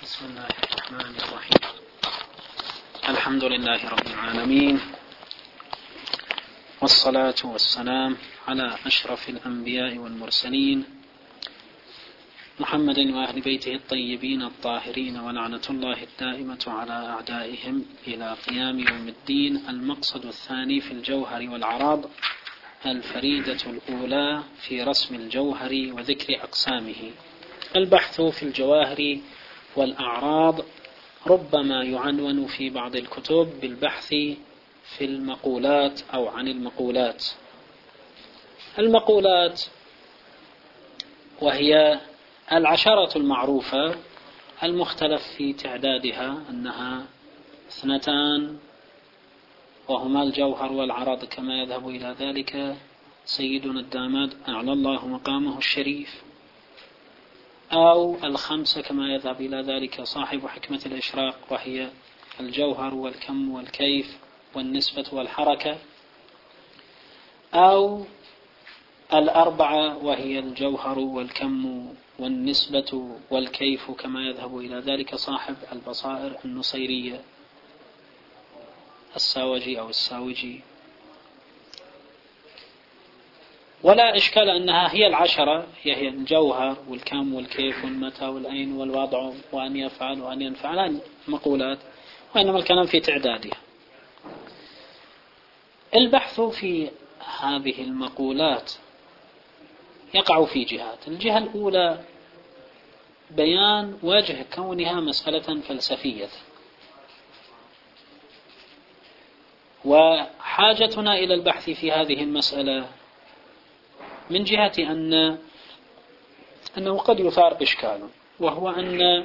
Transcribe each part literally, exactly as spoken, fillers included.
بسم الله الرحمن الرحيم. الحمد لله رب العالمين، والصلاة والسلام على أشرف الأنبياء والمرسلين محمد وأهل بيته الطيبين الطاهرين، ولعنة الله الدائمة على أعدائهم إلى قيام يوم الدين. المقصد الثاني في الجوهر والعراض، الفريدة الأولى في رسم الجوهر وذكر أقسامه. البحث في الجواهر والأعراض ربما يعنون في بعض الكتب بالبحث في المقولات أو عن المقولات. المقولات وهي العشرة المعروفة المختلف في تعدادها، أنها اثنتان وهما الجوهر والعرض كما يذهب إلى ذلك سيدنا الداماد أعلى الله مقامه الشريف، أو الخمسة كما يذهب إلى ذلك صاحب حكمة الإشراق، وهي الجوهر والكم والكيف والنسبة والحركة، أو الأربعة وهي الجوهر والكم والنسبة والكيف كما يذهب إلى ذلك صاحب البصائر النصيرية الساوجي أو الساوجي. ولا إشكال أنها هي العشرة، هي الجوهر والكم والكيف والمتى والأين والوضع وأن يفعل وأن ينفعل مقولات، وإنما الكلام في تعدادها. البحث في هذه المقولات يقع في جهات. الجهة الأولى بيان وجه كونها مسألة فلسفية، وحاجتنا إلى البحث في هذه المسألة من جهة أن أنه قد يثار إشكال، وهو أن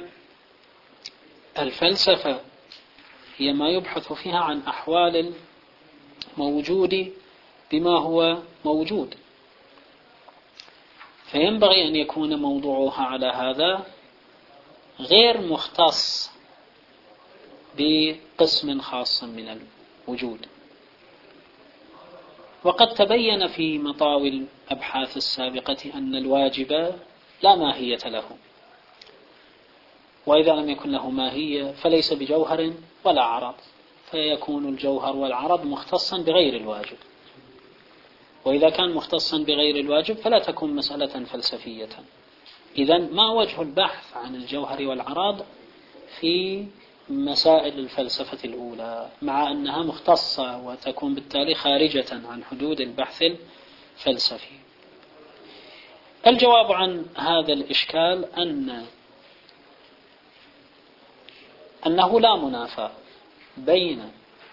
الفلسفة هي ما يبحث فيها عن أحوال الموجود بما هو موجود، فينبغي أن يكون موضوعها على هذا غير مختص بقسم خاص من الوجود. وقد تبين في مطاوي الأبحاث السابقة أن الواجب لا ماهية له، وإذا لم يكن له ماهية فليس بجوهر ولا عرض، فيكون الجوهر والعرض مختصا بغير الواجب، وإذا كان مختصا بغير الواجب فلا تكون مسألة فلسفية. إذن ما وجه البحث عن الجوهر والعرض في مسائل الفلسفة الأولى، مع أنها مختصة وتكون بالتالي خارجة عن حدود البحث الفلسفي؟ الجواب عن هذا الإشكال أن أنه لا منافاة بين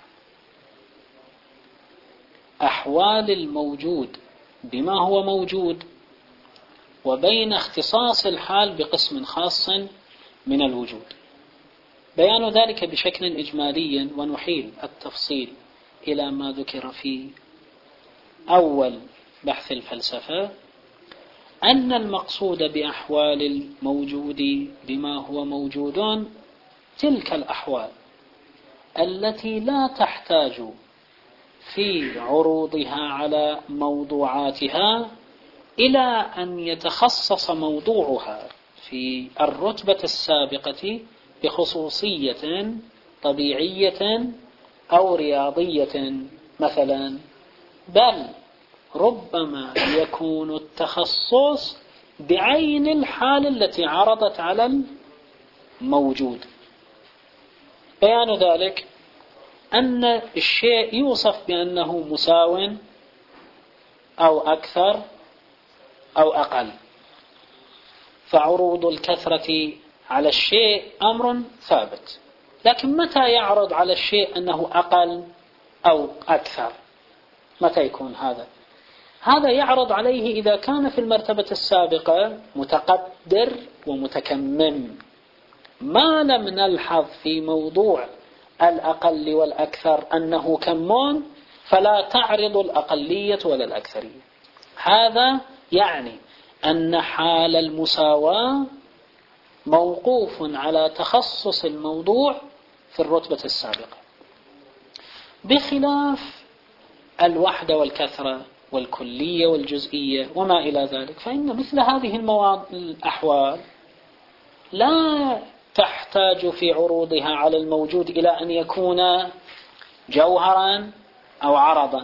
أحوال الموجود بما هو موجود وبين اختصاص الحال بقسم خاص من الوجود. بيان ذلك بشكل إجمالي، ونحيل التفصيل إلى ما ذكر في أول بحث الفلسفة، أن المقصود بأحوال الموجود بما هو موجود تلك الأحوال التي لا تحتاج في عروضها على موضوعاتها إلى أن يتخصص موضوعها في الرتبة السابقة بخصوصية طبيعية أو رياضية مثلا، بل ربما يكون التخصص بعين الحال التي عرضت على الموجود. بيان ذلك أن الشيء يوصف بأنه مساو أو أكثر أو أقل، فعروض الكثرة على الشيء أمر ثابت، لكن متى يعرض على الشيء أنه أقل أو أكثر؟ متى يكون هذا؟ هذا يعرض عليه إذا كان في المرتبة السابقة متقدر ومتكمم، ما لم نلحظ في موضوع الأقل والأكثر أنه كمون، فلا تعرض الأقلية ولا الأكثرية. هذا يعني أن حال المساواة موقوف على تخصص الموضوع في الرتبة السابقة، بخلاف الوحدة والكثرة والكلية والجزئية وما إلى ذلك، فإن مثل هذه المواضع الأحوال لا تحتاج في عروضها على الموجود إلى أن يكون جوهرا أو عرضا،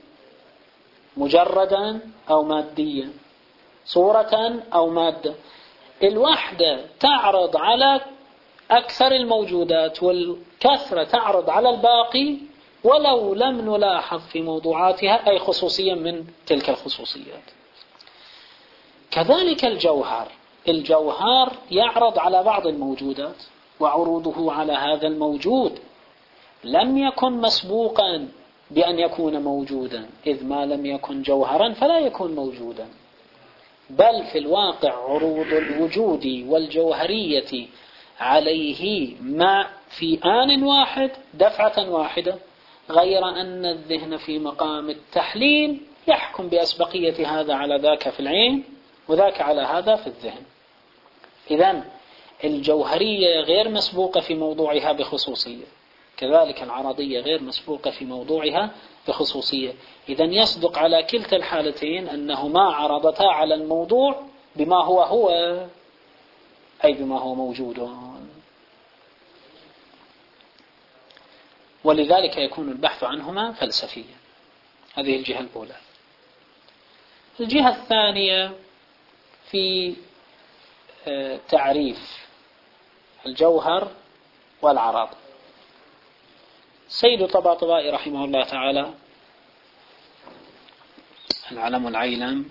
مجردا أو ماديا، صورة أو مادة. الوحدة تعرض على أكثر الموجودات والكثرة تعرض على الباقي، ولو لم نلاحظ في موضوعاتها أي خصوصية من تلك الخصوصيات. كذلك الجوهر، الجوهر يعرض على بعض الموجودات، وعروضه على هذا الموجود لم يكن مسبوقا بأن يكون موجودا، إذ ما لم يكن جوهرا فلا يكون موجودا، بل في الواقع عروض الوجود والجوهرية عليه ما في آن واحد دفعة واحدة، غير أن الذهن في مقام التحليل يحكم بأسبقية هذا على ذاك في العين وذاك على هذا في الذهن. إذن الجوهرية غير مسبوقة في موضوعها بخصوصية، كذلك العرضية غير مسبوقة في موضوعها بخصوصية. إذن يصدق على كلتا الحالتين أنهما عرضتا على الموضوع بما هو هو، أي بما هو موجود، ولذلك يكون البحث عنهما فلسفيا. هذه الجهة الأولى. الجهة الثانية في تعريف الجوهر والعرض. سيد طباطبائي رحمه الله تعالى العلم العيلم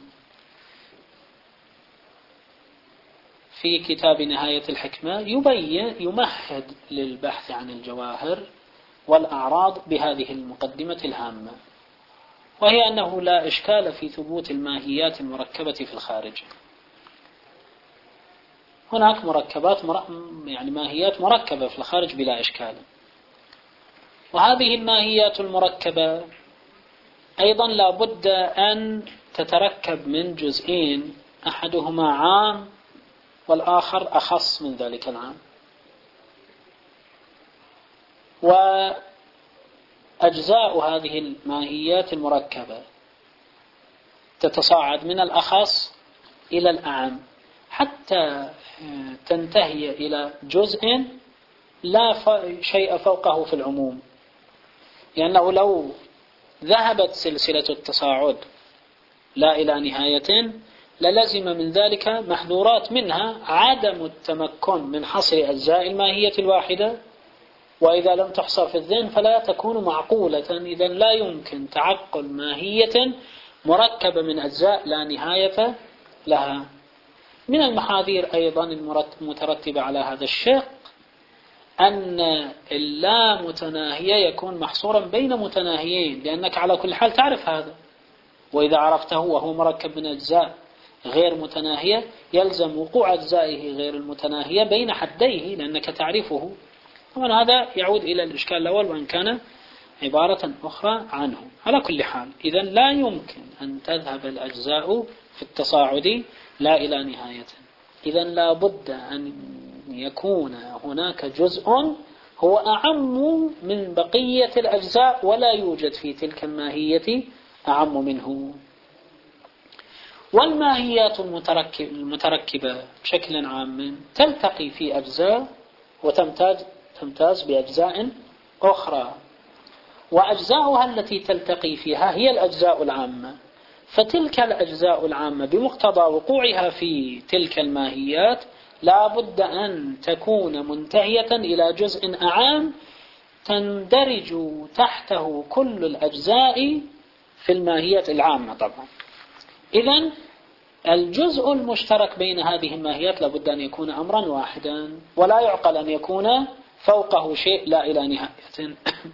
في كتاب نهاية الحكمة يبين يمهد للبحث عن الجواهر والأعراض بهذه المقدمة الهامة، وهي أنه لا إشكال في ثبوت الماهيات المركبة في الخارج. هناك مركبات يعني ماهيات مركبة في الخارج بلا إشكال، وهذه الماهيات المركبة أيضا لا بد أن تتركب من جزئين، أحدهما عام والآخر أخص من ذلك العام. وأجزاء هذه الماهيات المركبة تتصاعد من الأخص إلى الأعم حتى تنتهي إلى جزء لا شيء فوقه في العموم، لأنه لو ذهبت سلسلة التصاعد لا إلى نهاية للزم من ذلك محذورات، منها عدم التمكن من حصر أجزاء الماهية الواحدة، وإذا لم تحصر في الذهن فلا تكون معقولة. إذا لا يمكن تعقل ماهية مركبة من أجزاء لا نهاية لها. من المحاذير أيضا المترتبة على هذا الشق أن اللا متناهية يكون محصورا بين متناهيين، لأنك على كل حال تعرف هذا، وإذا عرفته وهو مركب من أجزاء غير متناهية يلزم وقوع أجزائه غير المتناهية بين حديه لأنك تعرفه. طبعا هذا يعود إلى الإشكال الأول وإن كان عبارة أخرى عنه. على كل حال إذن لا يمكن أن تذهب الأجزاء في التصاعد لا إلى نهاية، إذن لا بد أن يكون هناك جزء هو أعم من بقية الأجزاء ولا يوجد في تلك الماهية أعم منه. والماهيات المتركبة بشكل عام تلتقي في أجزاء وتمتاز تمتاز بأجزاء أخرى، وأجزاؤها التي تلتقي فيها هي الأجزاء العامة. فتلك الأجزاء العامة بمقتضى وقوعها في تلك الماهيات لا بد أن تكون منتهية إلى جزء أعام تندرج تحته كل الأجزاء في الماهية العامة. طبعا إذن الجزء المشترك بين هذه الماهيات لا بد أن يكون أمرا واحدا، ولا يعقل أن يكون فوقه شيء لا إلى نهاية.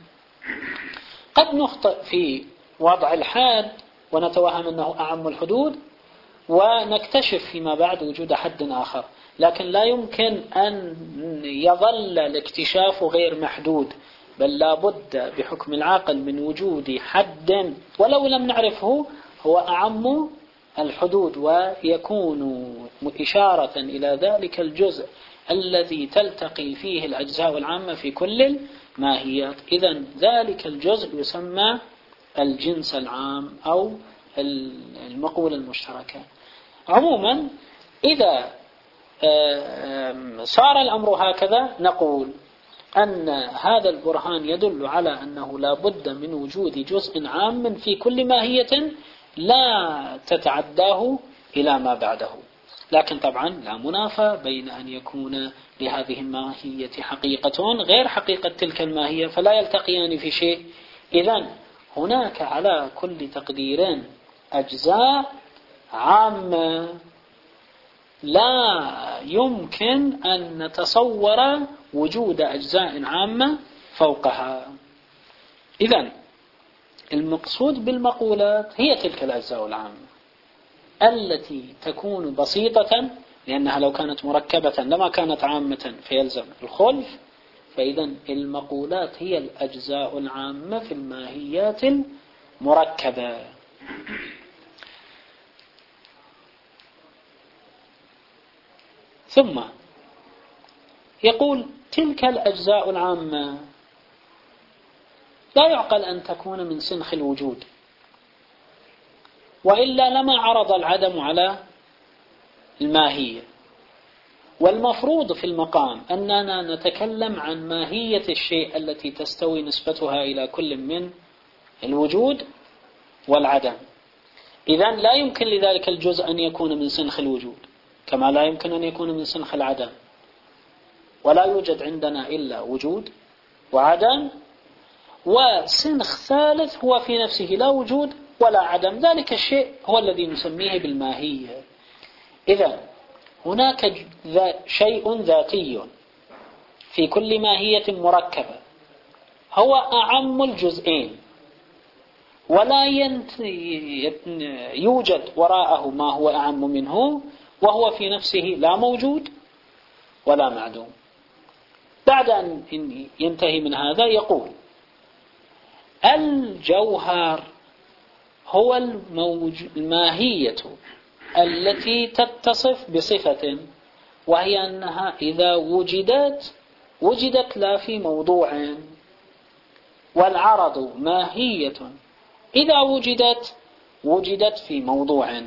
قد نخطئ في وضع الحد ونتوهم أنه أعم الحدود ونكتشف فيما بعد وجود حد آخر، لكن لا يمكن أن يظل الاكتشاف غير محدود، بل لا بد بحكم العقل من وجود حد ولو لم نعرفه هو أعم الحدود، ويكون إشارة إلى ذلك الجزء الذي تلتقي فيه الأجزاء العامة في كل الماهيات. إذن ذلك الجزء يسمى الجنس العام أو المقولة المشتركة. عموما إذا صار الأمر هكذا، نقول أن هذا البرهان يدل على أنه لا بد من وجود جزء عام في كل ماهية لا تتعداه إلى ما بعده. لكن طبعا لا منافى بين أن يكون لهذه الماهية حقيقة غير حقيقة تلك الماهية، فلا يلتقيان في شيء. إذن هناك على كل تقدير أجزاء عامة لا يمكن أن نتصور وجود أجزاء عامة فوقها. إذن المقصود بالمقولات هي تلك الأجزاء العامة التي تكون بسيطة، لأنها لو كانت مركبة لما كانت عامة فيلزم الخلف. فإذن المقولات هي الأجزاء العامة في الماهيات المركبة. ثم يقول تلك الأجزاء العامة لا يعقل أن تكون من سنخ الوجود، وإلا لما عرض العدم على الماهية. والمفروض في المقام أننا نتكلم عن ماهية الشيء التي تستوي نسبتها إلى كل من الوجود والعدم. إذن لا يمكن لذلك الجزء أن يكون من سنخ الوجود، كما لا يمكن أن يكون من سنخ العدم. ولا يوجد عندنا إلا وجود وعدم، وسنخ ثالث هو في نفسه لا وجود ولا عدم، ذلك الشيء هو الذي نسميه بالماهية. إذا هناك شيء ذاتي في كل ماهية مركبة هو أعم الجزئين، ولا يوجد وراءه ما هو أعم منه، وهو في نفسه لا موجود ولا معدوم. بعد أن ينتهي من هذا يقول الجوهر هو الماهية التي تتصف بصفة، وهي أنها إذا وجدت وجدت لا في موضوع، والعرض ماهية إذا وجدت وجدت في موضوع.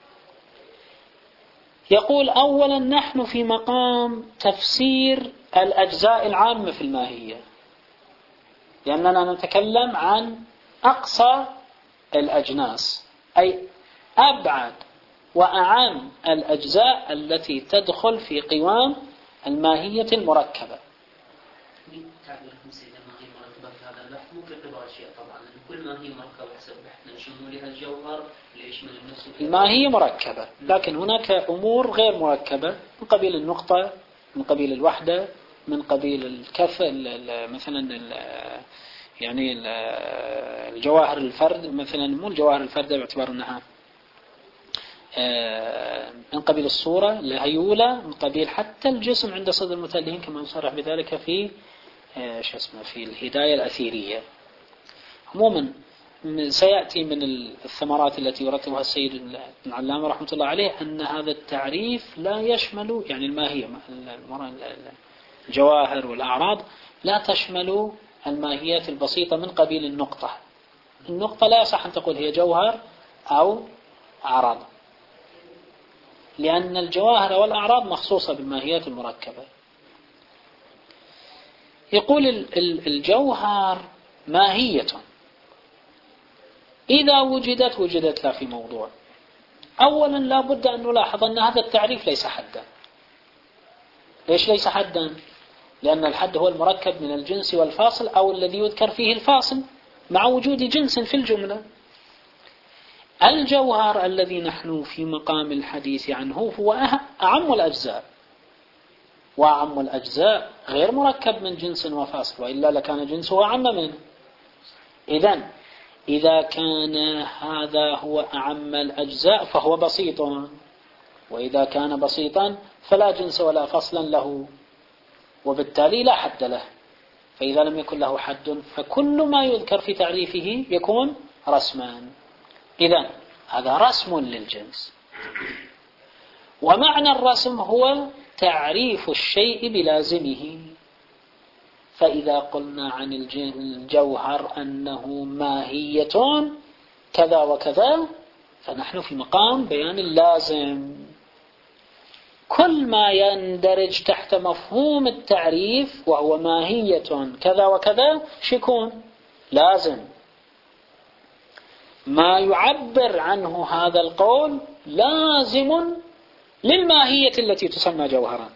يقول أولا نحن في مقام تفسير الأجزاء العامة في الماهية، لأننا نتكلم عن أقصى الأجناس، أي أبعد وأعم الأجزاء التي تدخل في قوام الماهية المركبة. تعبيركم سيدة ماهية مركبة في هذا البحث مو باعتبار أشياء طبعا، لأن كل ماهية مركبة حسب بحثنا شمولها الجوهر ليشمل النفس. الماهية مركبة، لكن هناك أمور غير مركبة من قبيل النقطة، من قبيل الوحدة، من قبيل الكف، مثلا يعني الجواهر الفرد، مثلا مو الجواهر الفرد باعتبار أنها من قبيل الصورة الهيولة، من قبيل حتى الجسم عند صدر المتألهين كما يصرح بذلك في شو اسمه في الهداية الأثيرية. عموما سيأتي من الثمرات التي يرتبها السيد ابن علامة رحمة الله عليه أن هذا التعريف لا يشمل يعني الماهية الجواهر والأعراض لا تشمل الماهيات البسيطة من قبيل النقطة. النقطة لا يصح أن تقول هي جوهر أو أعراض، لأن الجواهر والأعراض مخصوصة بالماهيات المركبة. يقول الجوهر ماهية إذا وجدت وجدت لا في موضوع. أولا لا بد أن نلاحظ أن هذا التعريف ليس حدا. ليش ليس حدا؟ لأن الحد هو المركب من الجنس والفاصل، أو الذي يذكر فيه الفاصل مع وجود جنس في الجملة. الجوهر الذي نحن في مقام الحديث عنه هو أعم الأجزاء، وأعم الأجزاء غير مركب من جنس وفاصل، وإلا لكان جنسه أعم منه. إذن إذا كان هذا هو أعم الأجزاء فهو بسيط، وإذا كان بسيطا فلا جنس ولا فصلا له، وبالتالي لا حد له. فإذا لم يكن له حد فكل ما يذكر في تعريفه يكون رسما. إذن هذا رسم للجنس، ومعنى الرسم هو تعريف الشيء بلازمه. فإذا قلنا عن الجوهر أنه ماهية كذا وكذا فنحن في مقام بيان اللازم. كل ما يندرج تحت مفهوم التعريف وهو ماهية كذا وكذا شيكون لازم. ما يعبر عنه هذا القول لازم للماهية التي تسمى جوهرا.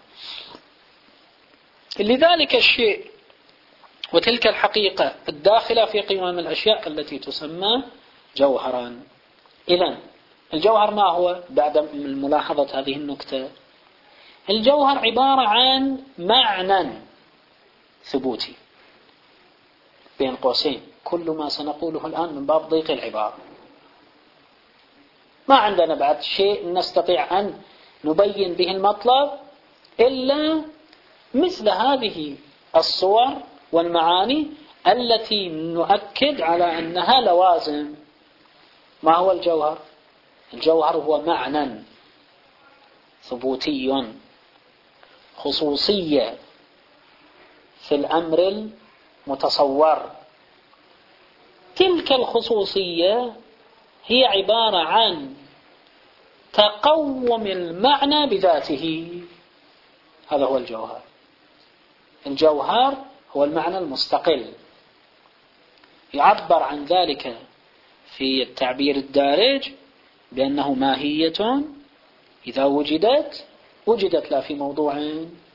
لذلك الشيء وتلك الحقيقة الداخلة في قوام الأشياء التي تسمى جوهرا. إذن الجوهر ما هو بعد ملاحظة هذه النكتة؟ الجوهر عبارة عن معنى ثبوتي بين قوسين. كل ما سنقوله الآن من باب ضيق العبارة، ما عندنا بعد شيء نستطيع أن نبين به المطلب إلا مثل هذه الصور والمعاني التي نؤكد على أنها لوازم. ما هو الجوهر؟ الجوهر هو معنى ثبوتي خصوصية في الأمر المتصور. تلك الخصوصية هي عبارة عن تقوم المعنى بذاته. هذا هو الجوهر. الجوهر هو المعنى المستقل، يعبر عن ذلك في التعبير الدارج بأنه ماهية إذا وجدت وجدت لا في موضوع.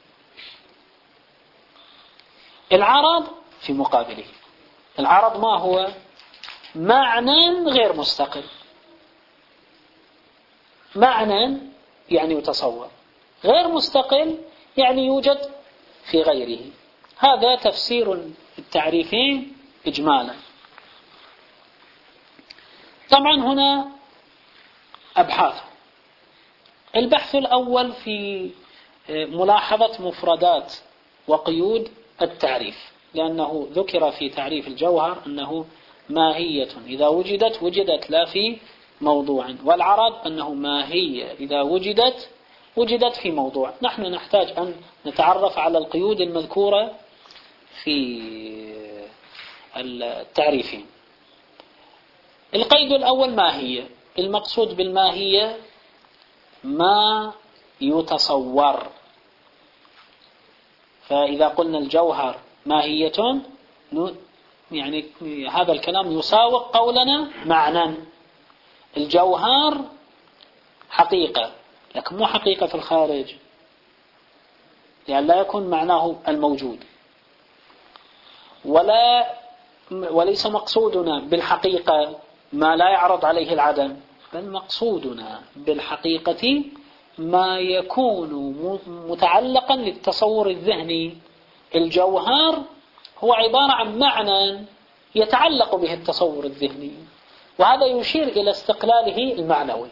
العرض في مقابله. العرض ما هو؟ معنى غير مستقل. معنى يعني يتصور، غير مستقل يعني يوجد في غيره. هذا تفسير التعريفين إجمالا. طبعا هنا أبحاث. البحث الأول في ملاحظة مفردات وقيود التعريف، لأنه ذكر في تعريف الجوهر أنه ماهية إذا وجدت وجدت لا في موضوع، والعرض أنه ماهية إذا وجدت وجدت في موضوع. نحن نحتاج أن نتعرف على القيود المذكورة في التعريفين. القيد الأول ماهية. المقصود بالماهية ما يتصور. فإذا قلنا الجوهر ماهية يعني هذا الكلام يساوق قولنا معنى. الجوهر حقيقة، لكن مو حقيقة في الخارج، يعني لا يكون معناه الموجود، ولا وليس مقصودنا بالحقيقة ما لا يعرض عليه العدم، بل مقصودنا بالحقيقة ما يكون متعلقا للتصور الذهني. الجوهر هو عبارة عن معنى يتعلق به التصور الذهني، وهذا يشير إلى استقلاله المعنوي.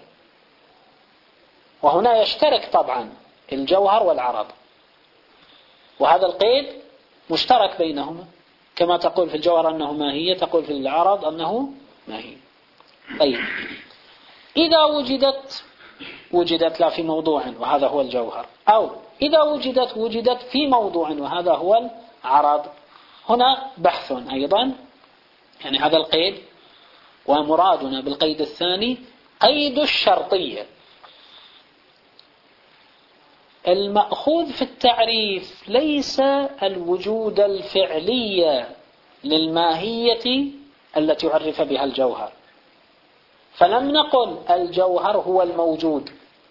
وهنا يشترك طبعا الجوهر والعرض، وهذا القيد مشترك بينهما، كما تقول في الجوهر أنه ماهية تقول في العرض أنه ماهية. طيب، إذا وجدت وجدت لا في موضوع وهذا هو الجوهر، أو إذا وجدت وجدت في موضوع وهذا هو العرض. هنا بحث أيضا، يعني هذا القيد، ومرادنا بالقيد الثاني قيد الشرطية. المأخوذ في التعريف ليس الوجود الفعلي للماهية التي عرف بها الجوهر. فلم نقل الجوهر هو الموجود،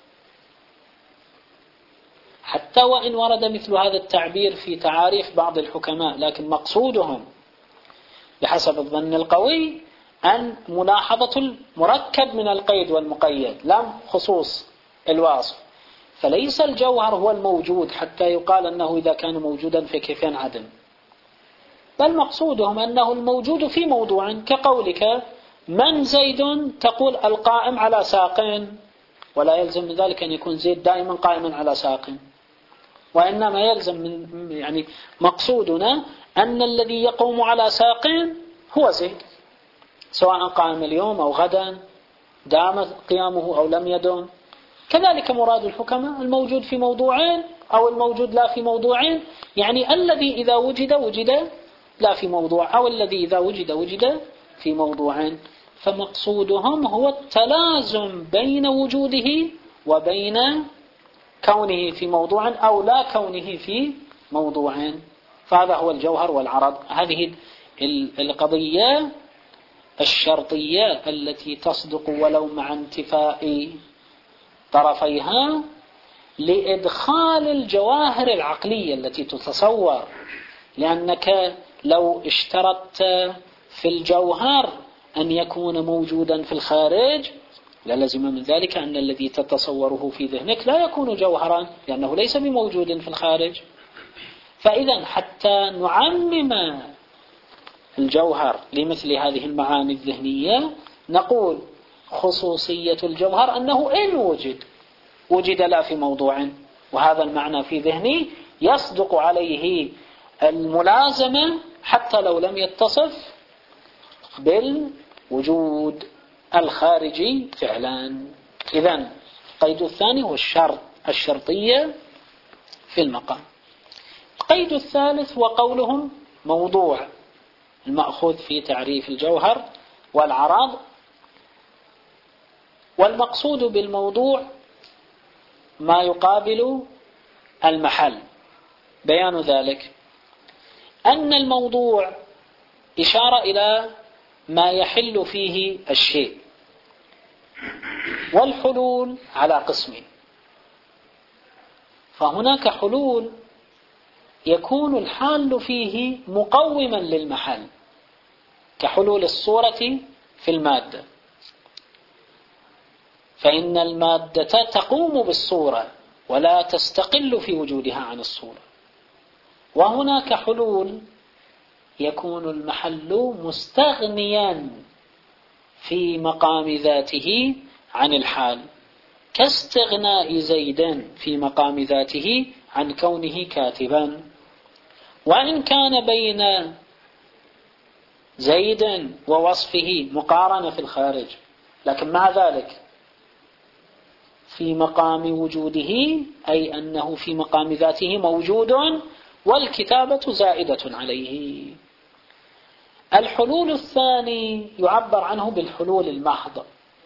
حتى وإن ورد مثل هذا التعبير في تعاريف بعض الحكماء، لكن مقصودهم بحسب الظن القوي أن ملاحظة المركب من القيد والمقيد، لا خصوص الواصف. فليس الجوهر هو الموجود حتى يقال أنه إذا كان موجودا فكيف ينعدم، بل مقصودهم أنه الموجود في موضوع، كقولك من زيد تقول القائم على ساق، ولا يلزم من ذلك أن يكون زيد دائما قائما على ساق، وإنما يلزم من يعني مقصودنا أن الذي يقوم على ساق هو زيد، سواء قام اليوم أو غدا، دام قيامه أو لم يدم. كذلك مراد الحكماء الموجود في موضوعين أو الموجود لا في موضوعين، يعني الذي إذا وجد وجد لا في موضوع، أو الذي إذا وجد وجد في موضوعين. فمقصودهم هو التلازم بين وجوده وبين كونه في موضوع أو لا كونه في موضوع. فهذا هو الجوهر والعرض. هذه القضية الشرطية التي تصدق ولو مع انتفاء طرفيها لإدخال الجواهر العقلية التي تتصور. لأنك لو اشترطت في الجوهر أن يكون موجودا في الخارج للزم من ذلك أن الذي تتصوره في ذهنك لا يكون جوهرا، لأنه ليس بموجود في الخارج. فإذا حتى نعمم الجوهر لمثل هذه المعاني الذهنية نقول خصوصية الجوهر أنه إن وجد وجد لا في موضوع، وهذا المعنى في ذهني يصدق عليه الملازمة حتى لو لم يتصف بالوجود الخارجي فعلا. إذن القيد الثاني هو الشرط الشرطية في المقام. القيد الثالث هو قولهم موضوع، المأخوذ في تعريف الجوهر والعرض. والمقصود بالموضوع ما يقابل المحل. بيان ذلك أن الموضوع إشارة إلى ما يحل فيه الشيء، والحلول على قسمين. فهناك حلول يكون الحال فيه مقوما للمحل كحلول الصورة في المادة، فإن المادة تقوم بالصورة ولا تستقل في وجودها عن الصورة. وهناك حلول يكون المحل مستغنيا في مقام ذاته عن الحال، كاستغناء زيد في مقام ذاته عن كونه كاتبا. وإن كان بين زيد ووصفه مقارنة في الخارج، لكن مع ذلك في مقام وجوده أي أنه في مقام ذاته موجود، والكتابة زائدة عليه. الحلول الثاني يعبر عنه بالحلول المحض،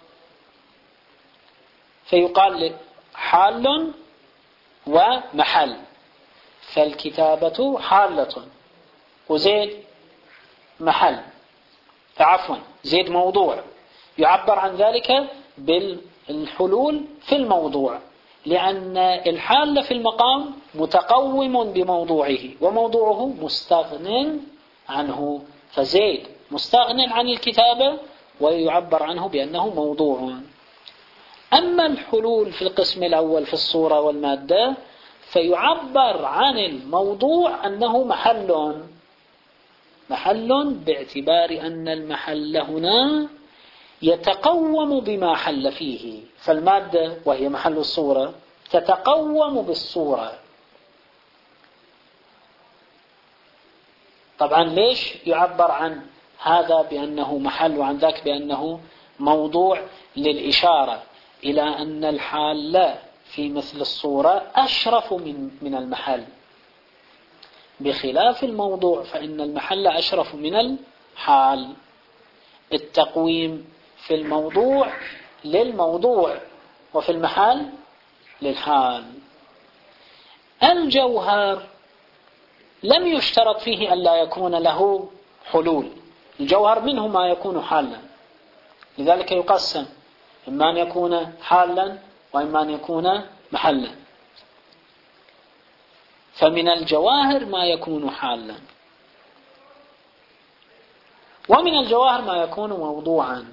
فيقال حال ومحل. فالكتابة حالة وزيد محل، عفوا زيد موضوع، يعبر عن ذلك بالحلول في الموضوع، لأن الحال في المقام متقوم بموضوعه وموضوعه مستغن عنه، فزيد مستغن عن الكتابة ويعبر عنه بأنه موضوع. أما الحلول في القسم الأول في الصورة والمادة فيعبر عن الموضوع أنه محل محل باعتبار أن المحل هنا يتقوم بما حل فيه. فالمادة وهي محل الصورة تتقوم بالصورة. طبعا ليش يعبر عن هذا بأنه محل وعن ذاك بأنه موضوع؟ للإشارة إلى أن الحال في مثل الصورة أشرف من من المحل، بخلاف الموضوع فإن المحل أشرف من الحال. التقويم في الموضوع للموضوع وفي المحل للحال. الجوهر لم يشترط فيه أن لا يكون له حلول، الجوهر منه ما يكون حالا، لذلك يقسم إما أن يكون حالا وإما أن يكون محلا. فمن الجواهر ما يكون حالا، ومن الجواهر ما يكون موضوعا،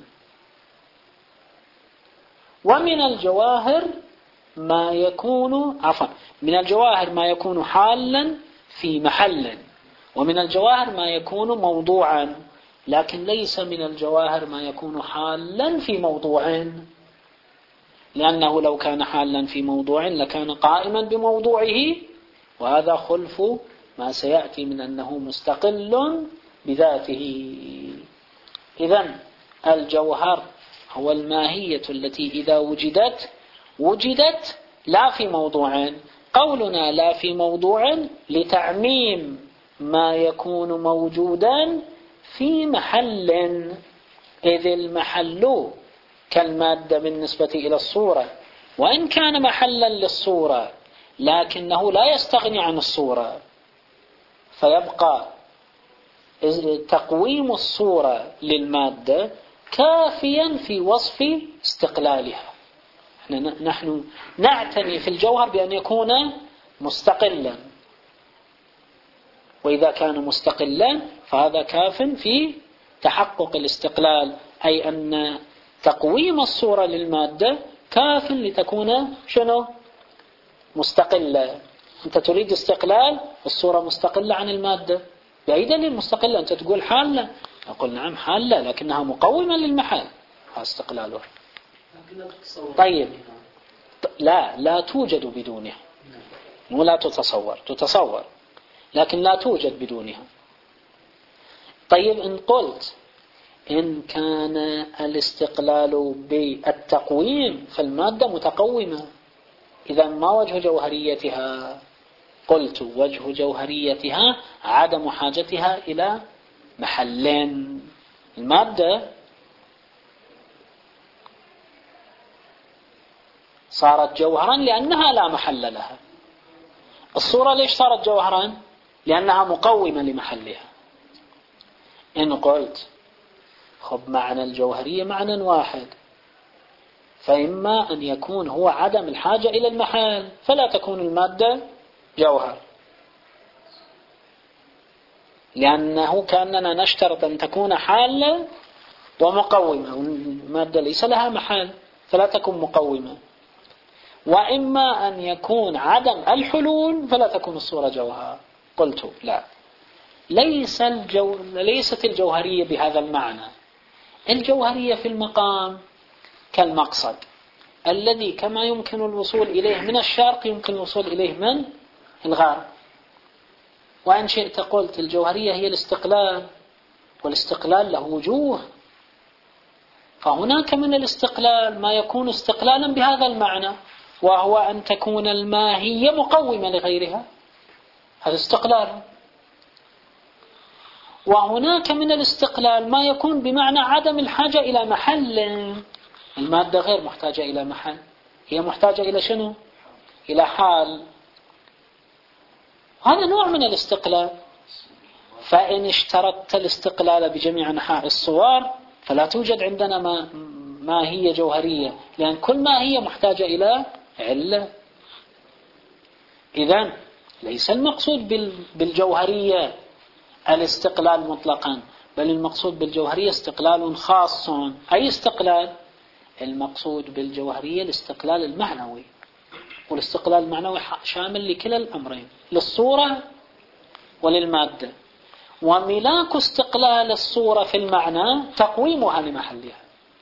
ومن الجواهر ما يكون عفوا من الجواهر ما يكون حالا في محل، ومن الجواهر ما يكون موضوعا، لكن ليس من الجواهر ما يكون حالا في موضوع، لأنه لو كان حالا في موضوع لكان قائما بموضوعه، وهذا خلف ما سيأتي من أنه مستقل بذاته. إذن الجوهر هو الماهية التي إذا وجدت وجدت لا في موضوع. قولنا لا في موضوع لتعميم ما يكون موجودا في محل، إذ المحل كالمادة بالنسبة إلى الصورة وإن كان محلا للصورة لكنه لا يستغني عن الصورة، فيبقى تقويم الصورة للمادة كافيا في وصف استقلالها. نحن نعتني في الجوهر بأن يكون مستقلا، وإذا كان مستقلا فهذا كاف في تحقق الاستقلال، أي أن تقويم الصورة للمادة كاف لتكون شنو؟ مستقلة. أنت تريد استقلال، الصورة مستقلة عن المادة. بأي دليل مستقلة؟ أنت تقول حالة، أقول نعم حالة لكنها مقومة للمحال، هذا استقلاله. طيب لا لا توجد بدونها، مو لا تتصور، تتصور لكن لا توجد بدونها. طيب إن قلت إن كان الاستقلال بالتقويم فالمادة متقومة، إذا ما وجه جوهريتها؟ قلت وجه جوهريتها عدم حاجتها إلى محلين. المادة صارت جوهرا لأنها لا محل لها. الصورة ليش صارت جوهرا؟ لأنها مقومة لمحلها. إن قلت خب معنى الجوهرية معنى واحد، فإما أن يكون هو عدم الحاجة إلى المحل فلا تكون المادة جوهر، لأنه كأننا نشترط أن تكون حالة ومقومة، والمادة ليس لها محل فلا تكون مقومة. وإما أن يكون عدم الحلول فلا تكون الصورة جوهر. قلت لا، ليس الجو... ليست الجوهرية بهذا المعنى. الجوهرية في المقام كالمقصد الذي كما يمكن الوصول إليه من الشرق يمكن الوصول إليه من الغرب. وإن شئت قلت الجوهرية هي الاستقلال، والاستقلال له وجوه، فهناك من الاستقلال ما يكون استقلالا بهذا المعنى، وهو أن تكون الماهية مقومة لغيرها، هذا استقلال. وهناك من الاستقلال ما يكون بمعنى عدم الحاجة إلى محل. المادة غير محتاجة إلى محل، هي محتاجة إلى شنو؟ إلى حال. هذا نوع من الاستقلال. فإن اشترطت الاستقلال بجميع أنحاء الصور فلا توجد عندنا ما, ما هي جوهرية، لأن كل ما هي محتاجة إلى علة. إذن ليس المقصود بالجوهرية الاستقلال مطلقا، بل المقصود بالجوهرية استقلال خاص. أي استقلال؟ المقصود بالجوهرية الاستقلال المعنوي، والاستقلال المعنوي شامل لكلا الأمرين، للصورة وللمادة. وملاك استقلال الصورة في المعنى تقويمها لمحلها،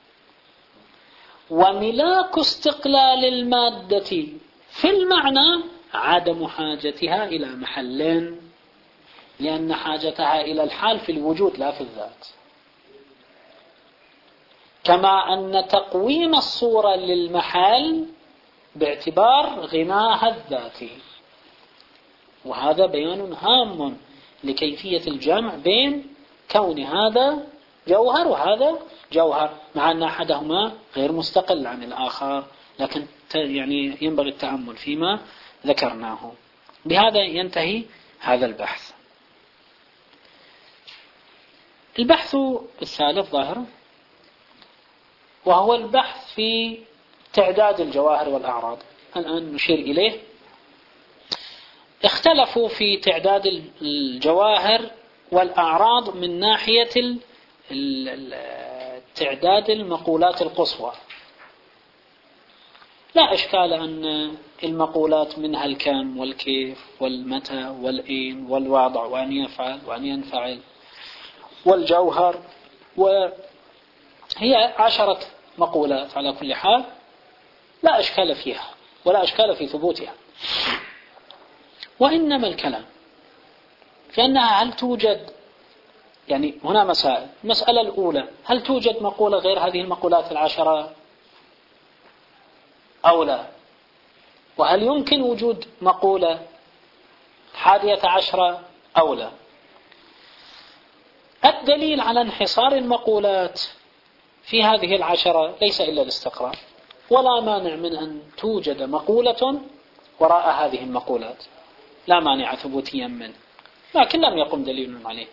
وملاك استقلال المادة في المعنى عدم حاجتها إلى محل، لأن حاجتها إلى الحال في الوجود لا في الذات. كما أن تقويم الصورة للمحل باعتبار غناها الذاتي. وهذا بيان هام لكيفية الجمع بين كون هذا جوهر وهذا جوهر، مع أن أحدهما غير مستقل عن الآخر، لكن يعني ينبغي التأمل فيما ذكرناه. بهذا ينتهي هذا البحث. البحث الثالث ظاهر، وهو البحث في تعداد الجواهر والأعراض. الآن نشير إليه. اختلفوا في تعداد الجواهر والأعراض من ناحية تعداد المقولات القصوى. لا إشكال أن المقولات منها الكم والكيف والمتى والأين والوضع وأن يفعل وأن ينفعل والجوهر، وهي عشرة مقولات على كل حال، لا إشكال فيها ولا إشكال في ثبوتها. وإنما الكلام في أنها هل توجد، يعني هنا مسائل. المسألة الأولى، هل توجد مقولة غير هذه المقولات العشرة أو لا؟ وهل يمكن وجود مقولة حادية عشرة أو لا؟ الدليل على انحصار المقولات في هذه العشرة ليس إلا الاستقراء، ولا مانع من أن توجد مقولة وراء هذه المقولات، لا مانع ثبوتيا منه، لكن لم يقم دليل عليه.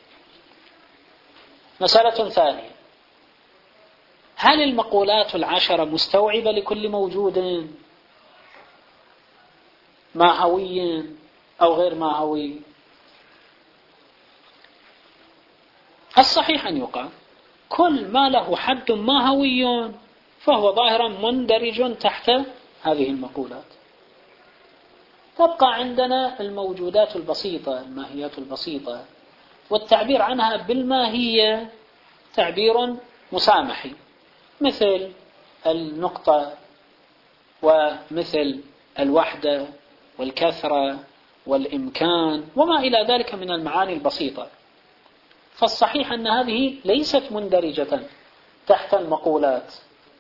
مسألة ثانية: هل المقولات العشرة مستوعبة لكل موجود ماهوي أو غير ماهوي؟ الصحيح أن يقال كل ما له حد ماهوي فهو ظاهرا مندرج تحت هذه المقولات. تبقى عندنا الموجودات البسيطة، الماهيات البسيطة، والتعبير عنها بالماهية تعبير مسامحي، مثل النقطة ومثل الوحدة والكثرة والإمكان وما إلى ذلك من المعاني البسيطة. فالصحيح أن هذه ليست مندرجة تحت المقولات.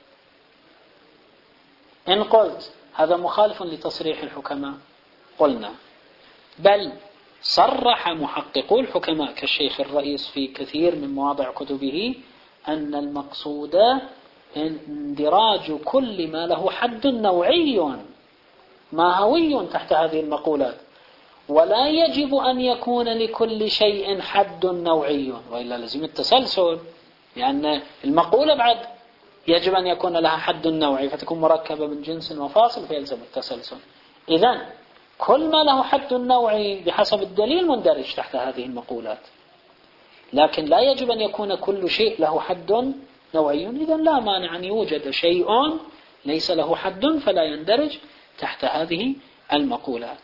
إن قلت هذا مخالف لتصريح الحكماء، قلنا بل صرح محققو الحكماء كالشيخ الرئيس في كثير من مواضع كتبه أن المقصود اندراج كل ما له حد نوعي ماهوي تحت هذه المقولات، ولا يجب أن يكون لكل شيء حد نوعي، وإلا لازم التسلسل، لأن المقولة بعد يجب أن يكون لها حد نوعي فتكون مركبة من جنس وفاصل فيلزم التسلسل. إذن كل ما له حد نوعي بحسب الدليل مندرج تحت هذه المقولات، لكن لا يجب أن يكون كل شيء له حد نوعي. إذن لا مانع أن يوجد شيء ليس له حد فلا يندرج تحت هذه المقولات.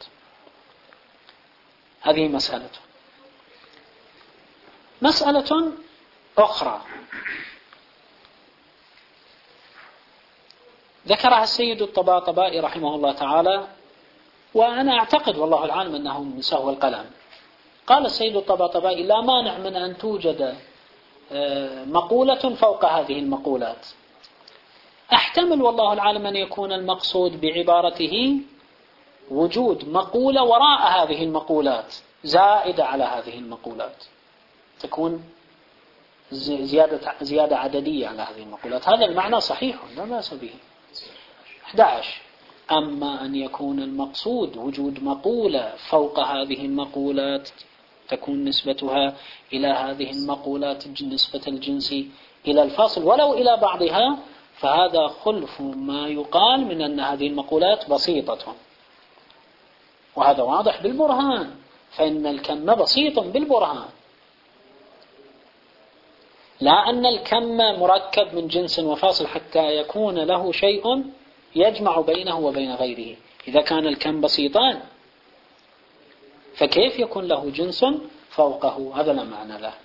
هذه مسألة. مسألة أخرى ذكرها السيد الطباطبائي رحمه الله تعالى، وأنا أعتقد والله العالم أنه من سهو القلم. قال السيد الطباطبائي: لا مانع من أن توجد مقولة فوق هذه المقولات. أحتمل والله العالم أن يكون المقصود بعبارته وجود مقولة وراء هذه المقولات زائدة على هذه المقولات، تكون زيادة, زيادة عددية على هذه المقولات. هذا المعنى صحيح لا بأس به. أحد عشر. أما أن يكون المقصود وجود مقولة فوق هذه المقولات تكون نسبتها إلى هذه المقولات نسبة الجنس إلى الفاصل ولو إلى بعضها، فهذا خلف ما يقال من أن هذه المقولات بسيطة، وهذا واضح بالبرهان، فإن الكم بسيط بالبرهان، لا أن الكم مركب من جنس وفاصل حتى يكون له شيء يجمع بينه وبين غيره. إذا كان الكم بسيطان فكيف يكون له جنس فوقه؟ هذا لا معنى له.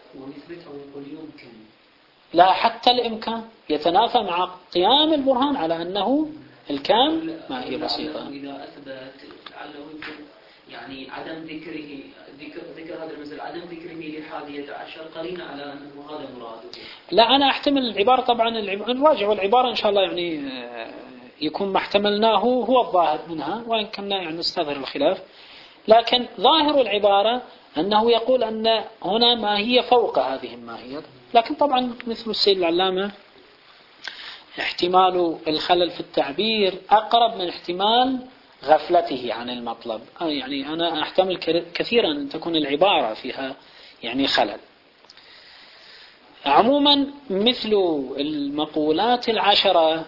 لا، حتى الإمكان يتنافى مع قيام البرهان على أنه الكم ما هي بسيطة. إذا أثبت لعله يعني عدم ذكره ذكر ذكر هذا المثل عدم ذكره لحادية عشر قرينة على أنه هذا مراده. لا، أنا أحتمل العبارة طبعا نراجع العبارة إن شاء الله، يعني يكون ما احتملناه هو الظاهر منها، وإن كنا يعني نستظهر الخلاف، لكن ظاهر العبارة أنه يقول أن هنا ما هي فوق هذه الماهية. لكن طبعا مثل السيد العلامة احتمال الخلل في التعبير أقرب من احتمال غفلته عن المطلب. يعني أنا أحتمل كثيرا أن تكون العبارة فيها يعني خلل. عموما مثل المقولات العشرة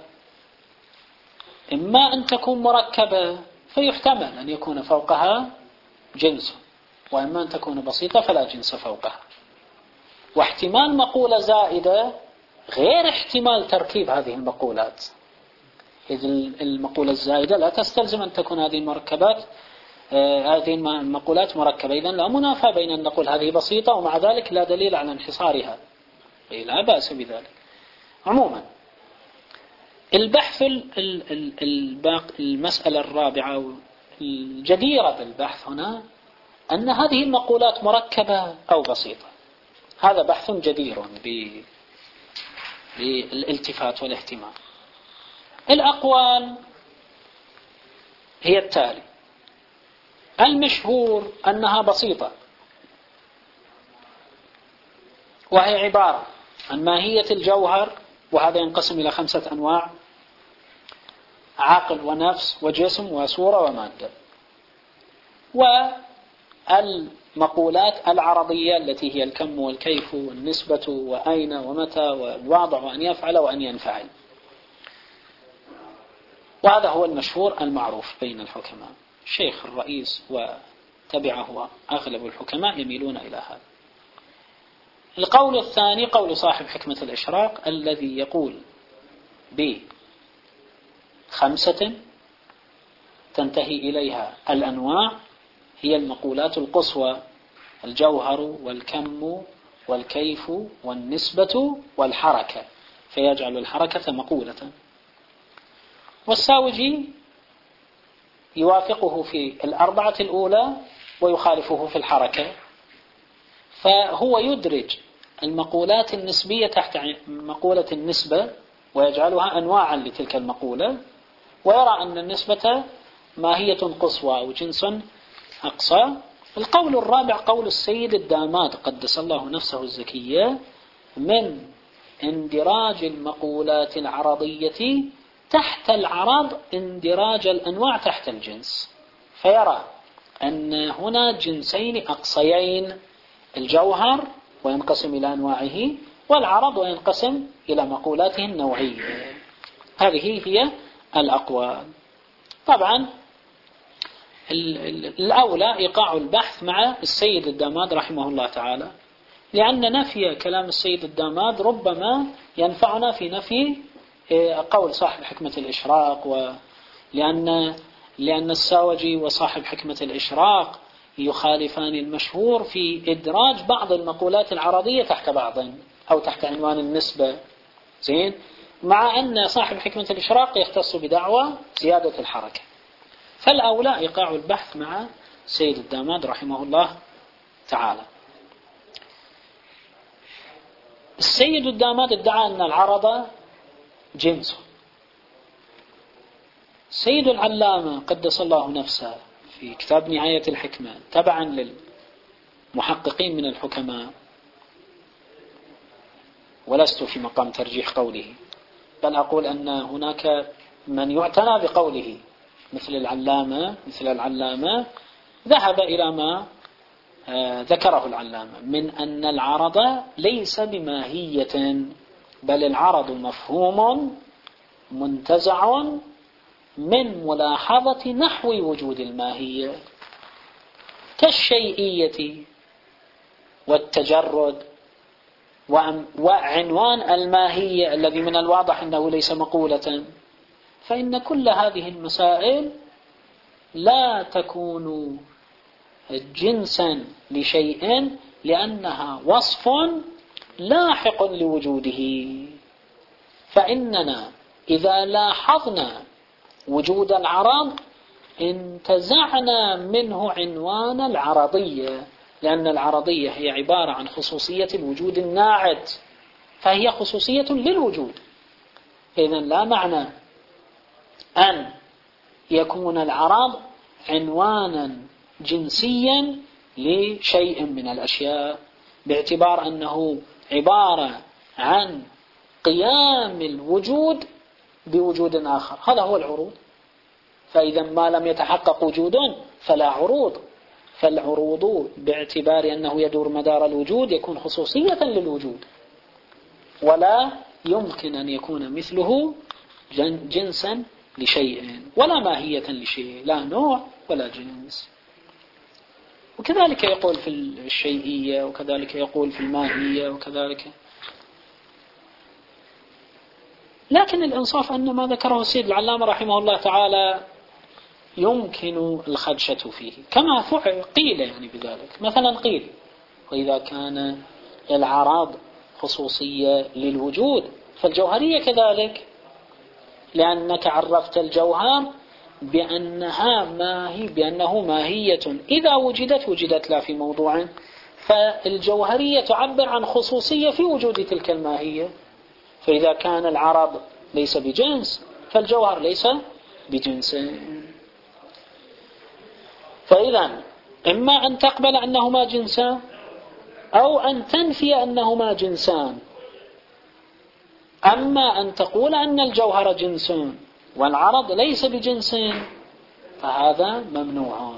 إما أن تكون مركبة فيحتمل أن يكون فوقها جنس، وإما أن تكون بسيطة فلا جنس فوقها. واحتمال مقولة زائدة غير احتمال تركيب هذه المقولات، إذ المقولة الزائدة لا تستلزم أن تكون هذه المركبات هذه المقولات مركبة. إذن لا منافاة بين أن نقول هذه بسيطة ومع ذلك لا دليل على انحصارها، لا بأس بذلك. عموما البحث المسألة الرابعة الجديرة بالبحث هنا أن هذه المقولات مركبة أو بسيطة. هذا بحث جدير بالالتفات والاهتمام. الأقوال هي التالي: المشهور أنها بسيطة، وهي عبارة عن ماهية الجوهر، وهذا ينقسم إلى خمسة أنواع: عقل ونفس وجسم وصورة ومادة. والمقولات العرضية التي هي الكم والكيف والنسبة وأين ومتى والوضع وأن يفعل وأن ينفعل. وهذا هو المشهور المعروف بين الحكماء. الشيخ الرئيس وتبعه أغلب الحكماء يميلون إلى هذا. القول الثاني قول صاحب حكمة الإشراق الذي يقول بخمسة تنتهي إليها الأنواع، هي المقولات القصوى: الجوهر والكم والكيف والنسبة والحركة، فيجعل الحركة مقولة. والساوجي يوافقه في الأربعة الأولى ويخالفه في الحركة، فهو يدرج المقولات النسبية تحت مقولة النسبة ويجعلها أنواعا لتلك المقولة، ويرى أن النسبة ماهية قصوى أو جنس أقصى. القول الرابع قول السيد الداماد قدس الله نفسه الزكية من اندراج المقولات العرضية تحت العرض اندراج الأنواع تحت الجنس، فيرى أن هنا جنسين أقصيين: الجوهر وينقسم إلى أنواعه، والعرض وينقسم إلى مقولاته النوعية. هذه هي الأقوال. طبعا الأولى إيقاع البحث مع السيد الداماد رحمه الله تعالى، لأن نفي كلام السيد الداماد ربما ينفعنا في نفي قول صاحب حكمة الإشراق، ولأن لأن الساوجي وصاحب حكمة الإشراق يخالفان المشهور في إدراج بعض المقولات العرضية تحت بعض أو تحت عنوان النسبة، زين، مع أن صاحب حكمة الإشراق يختص بدعوى زيادة الحركة. فالأولى إيقاع البحث مع سيد الداماد رحمه الله تعالى. السيد الداماد ادعى أن العرض جنس. سيد العلامة قدس الله نفسه في كتاب نهاية الحكمة تبعا للمحققين من الحكماء، ولست في مقام ترجيح قوله، بل أقول أن هناك من يعتنى بقوله مثل العلامة مثل العلامة ذهب إلى ما ذكره العلامة من أن العرض ليس بماهية، بل العرض مفهوم منتزع من ملاحظة نحو وجود الماهية كالشيئية والتجرد وعنوان الماهية الذي من الواضح أنه ليس مقولة. فإن كل هذه المسائل لا تكون جنسا لشيء لأنها وصف لاحق لوجوده. فإننا إذا لاحظنا وجود العرض انتزعنا منه عنوان العرضية، لأن العرضية هي عبارة عن خصوصية الوجود الناعت، فهي خصوصية للوجود. إذن لا معنى أن يكون العرض عنوانا جنسيا لشيء من الأشياء باعتبار أنه عبارة عن قيام الوجود بوجود آخر، هذا هو العروض. فإذا ما لم يتحقق وجود فلا عروض، فالعروض باعتبار أنه يدور مدار الوجود يكون خصوصية للوجود، ولا يمكن أن يكون مثله جنسا لشيء ولا ماهية لشيء، لا نوع ولا جنس. وكذلك يقول في الشيئية، وكذلك يقول في الماهية، وكذلك. لكن الإنصاف أن ما ذكره السيد العلامة رحمه الله تعالى يمكن الخدشة فيه، كما فعل قيل يعني بذلك. مثلا قيل: وإذا كان العرض خصوصية للوجود فالجوهرية كذلك، لأنك عرفت الجوهر بأنها ماهي بأنه ماهية إذا وجدت وجدت لا في موضوع، فالجوهرية تعبر عن خصوصية في وجود تلك الماهية. فإذا كان العرض ليس بجنس فالجوهر ليس بجنس. فإذا إما أن تقبل أنهما جنسان أو أن تنفي أنهما جنسان. أما أن تقول أن الجوهر جنس والعرض ليس بجنس فهذا ممنوع.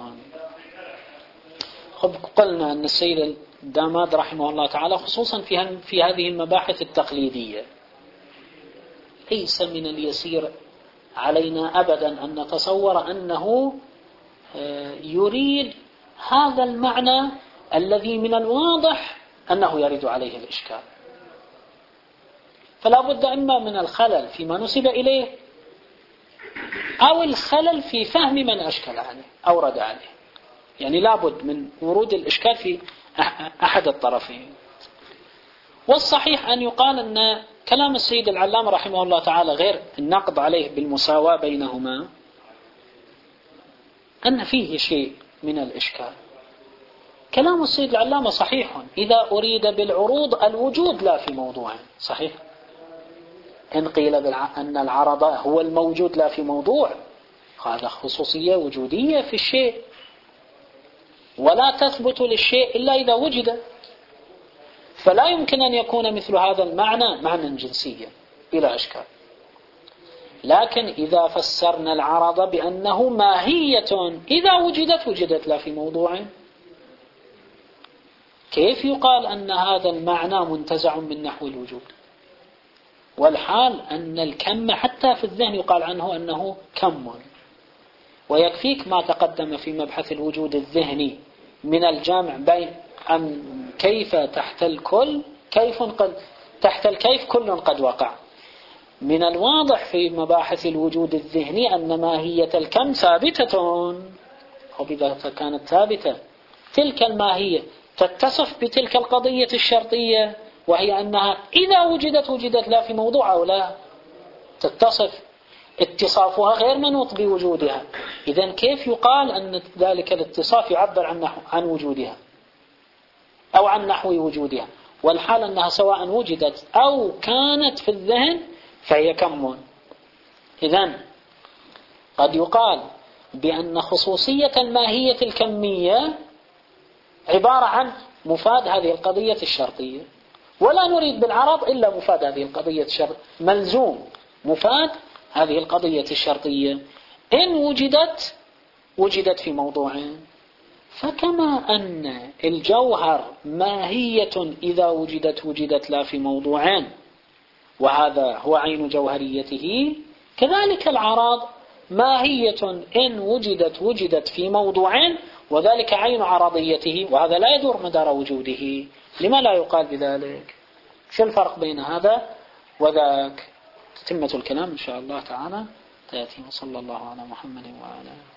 خب قلنا أن السيد الداماد رحمه الله تعالى خصوصا في في هذه المباحث التقليدية ليس من اليسير علينا أبدا أن نتصور أنه يريد هذا المعنى الذي من الواضح أنه يرد عليه الإشكال. فلا بد إما من الخلل فيما نسب إليه أو الخلل في فهم من أشكل عليه أو رد عليه. يعني لا بد من ورود الإشكال في أحد الطرفين. والصحيح أن يقال أن كلام السيد العلامة رحمه الله تعالى غير النقد عليه بالمساواة بينهما أن فيه شيء من الإشكال. كلام السيد العلامة صحيح إذا أريد بالعروض الوجود لا في موضوع صحيح. إن قيل أن العرض هو الموجود لا في موضوع هذا خصوصية وجودية في الشيء ولا تثبت للشيء إلا إذا وجد، فلا يمكن أن يكون مثل هذا المعنى معنى جنسيا بلا إشكال. لكن إذا فسرنا العرض بأنه ماهية إذا وجدت وجدت لا في موضوع، كيف يقال أن هذا المعنى منتزع من نحو الوجود؟ والحال أن الكم حتى في الذهن يقال عنه أنه كم. ويكفيك ما تقدم في مبحث الوجود الذهني من الجمع بين أن كيف تحت الكل كيف قد تحت الكيف كل قد وقع. من الواضح في مباحث الوجود الذهني أن ماهية الكم ثابتة، وإذا كانت ثابتة تلك الماهية تتصف بتلك القضية الشرطية وهي أنها إذا وجدت وجدت لا في موضوع أو لا تتصف اتصافها غير منوط بوجودها. إذن كيف يقال أن ذلك الاتصاف يعبر عن نحو عن وجودها أو عن نحو وجودها، والحال أنها سواء وجدت أو كانت في الذهن فهي كم. إذن قد يقال بأن خصوصية الماهية الكمية عبارة عن مفاد هذه القضية الشرطية، ولا نريد بالعرض إلا مفاد هذه القضية الشرطية، ملزوم مفاد هذه القضية الشرطية إن وجدت وجدت في موضوعين. فكما أن الجوهر ماهية إذا وجدت وجدت لا في موضوعين وهذا هو عين جوهريته، كذلك العرض ماهية إن وجدت وجدت في موضوعين وذلك عين عرضيته وهذا لا يدور مدار وجوده. لما لا يقال بذلك؟ شو الفرق بين هذا وذاك؟ تتمة الكلام إن شاء الله تعالى تأتي. وصلى الله على محمد وعلى